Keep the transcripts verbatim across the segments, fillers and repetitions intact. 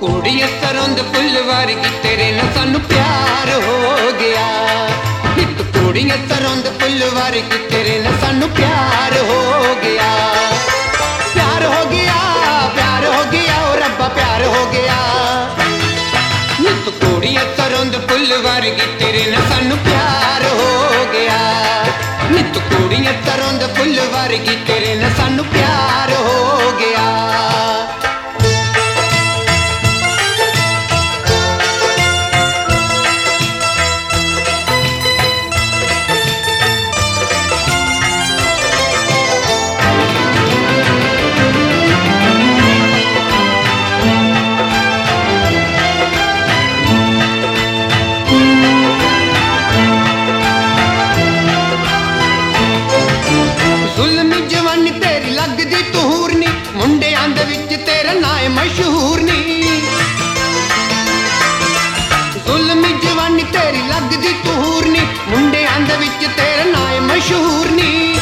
ਕੁੜੀਏ ਸਰੋਂ ਦੇ ਫੁੱਲ ਵਰਗੀ ਤੇਰੇ ਨਾਲ ਸਾਨੂੰ ਪਿਆਰ ਹੋ ਗਿਆ। ਇੱਕ ਕੁੜੀਏ ਸਰੋਂ ਦੇ ਫੁੱਲ ਵਰਗੀ ਤੇਰੇ ਨਾਲ ਸਾਨੂੰ ਪਿਆਰ ਹੋ ਗਿਆ। ਪਿਆਰ ਹੋ ਗਿਆ, ਪਿਆਰ ਹੋ ਗਿਆ, ਓ ਰੱਬਾ ਪਿਆਰ ਹੋ ਗਿਆ। ਇੱਕ ਕੁੜੀਏ ਸਰੋਂ ਦੇ ਫੁੱਲ ਵਰਗੀ ਤੇਰੇ ਨਾਲ ਸਾਨੂੰ ਪਿਆਰ ਹੋ ਗਿਆ। ਨਿੱਤ ਕੁੜੀਏ ਸਰੋਂ ਦੇ ਫੁੱਲ ਵਰਗੀ ਤੇਰੇ ਨਾਲ ਸਾਨੂੰ ਪਿਆਰ ਹੋ ਗਿਆ। ਜ਼ੁਲਮੀ ਜਵਾਨੀ ਤੇਰੀ ਲੱਗਦੀ ਤੂਰ ਨੀ, ਮੁੰਡਿਆਂ ਦੇ ਵਿੱਚ ਤੇਰਾ ਨਾਂ ਏ ਮਸ਼ਹੂਰ ਨੀ। ਜ਼ੁਲਮੀ ਜਵਾਨੀ ਤੇਰੀ ਲੱਗਦੀ ਤੂਰ ਨੀ, ਮੁੰਡਿਆਂ ਦੇ ਵਿੱਚ ਤੇਰਾ ਨਾਂ ਏ ਮਸ਼ਹੂਰ ਨੀ।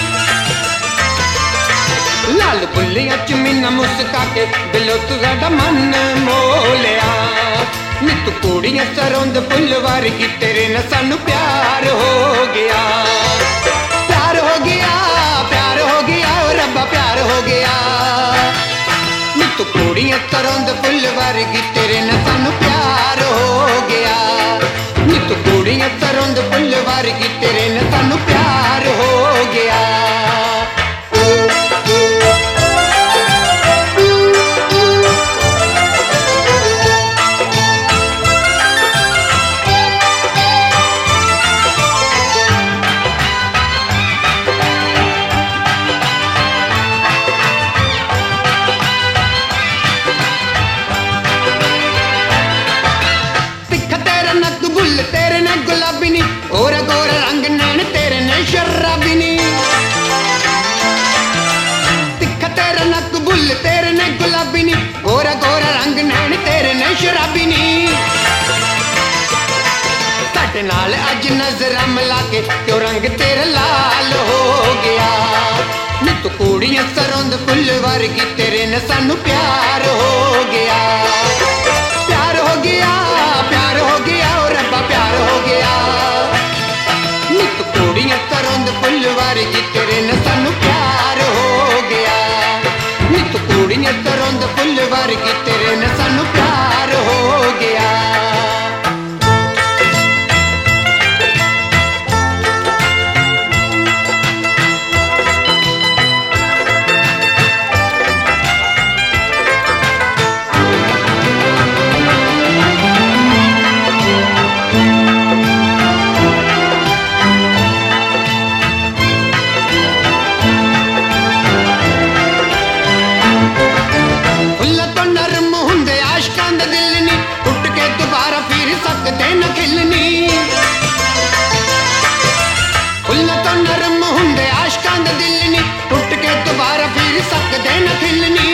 ਲਾਲ ਬੁੱਲੀਆਂ ਚ ਮੀਨਾ ਮੁਸਕਾ ਕੇ ਦਿਲੋਂ ਤੁਹਾਡਾ ਮਨ ਮੋਹ ਲਿਆ। ਨਿੱਤ ਕੁੜੀਆਂ ਸਰੋਂ ਦੇ ਫੁੱਲ ਵਰਗੀ ਤੇਰੇ ਨਾਲ ਸਾਨੂੰ ਪਿਆਰ ਹੋ ਗਿਆ। ਪਿਆਰ ਹੋ ਗਿਆ, ਪਿਆਰ ਹੋ ਗਿਆ, ਓ ਰੱਬਾ ਪਿਆਰ ਹੋ ਗਿਆ। ਨਿੱਤ ਕੁੜੀਆਂ ਸਰੋਂ ਦੇ ਫੁੱਲ ਵਰਗੀ ਤੇਰੇ ਨਾਲ ਸਾਨੂੰ ਪਿਆਰ ਹੋ ਗਿਆ। ਨਿੱਤ ਕੁੜੀਆਂ ਸਰੋਂ ਦੇ ਫੁੱਲ ਵਰਗੀ ਤੇਰੇ ਨਾਲ ਸਾਨੂੰ ਪਿਆਰ ਹੋ ਗਿਆ। तेरे ने गुलाबी नी, गोरा गोरा रंग नैन तेरे ने शराबी नी। तिखा तेरा नक बुल तेरे ने गुलाबी नी, गोरा गोरा रंग नैन तेरे ने शराबी नी। साडे नाल अज नजरां मिला के क्यों रंग तेरा लाल हो गया। नित कुड़ियां सरों दे फुल वर्गी तेरे ने सानू प्यार हो गया। प्यार हो गया, प्यार हो गया, ओ रब्बा प्यार हो गया। नित कुड़ियां सरों दे फुल वर्गी तेरे ने सानू प्यार हो गया। नित कुड़ियां सरों दे फुल वर्गी तेरे ने सानू प्यार हो गया। फुल्लां तो नरम हुंदे आशकां दे दिल नी, टुट के दोबारा फिर सकदे न खिलनी।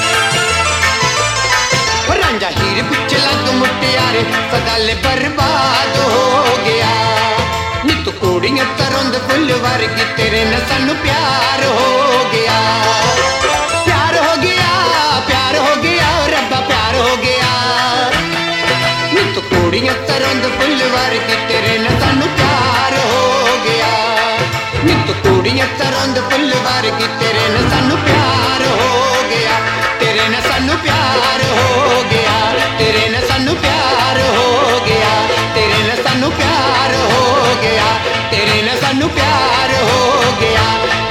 रांझा हीर पिछे लग मुटियारे सदाले बर्बाद हो गया। नित कुड़ियां सरों दे फुल वर्गी तेरे नाल सानू प्यार हो गया। प्यार हो गया, प्यार हो गया, रब्बा प्यार हो गया। नित कुड़ियां सरों दे फुल वर्गी तेरे नाल सानू प्यार हो गया। नित कुड़ियां सरों दे फुल वर्गी तेरे नाल सानू प्यार हो गया। तेरे नाल सानू प्यार हो गया। तेरे नाल सानू प्यार हो गया। तेरे नाल सानू प्यार हो गया। तेरे नाल सानू प्यार हो गया।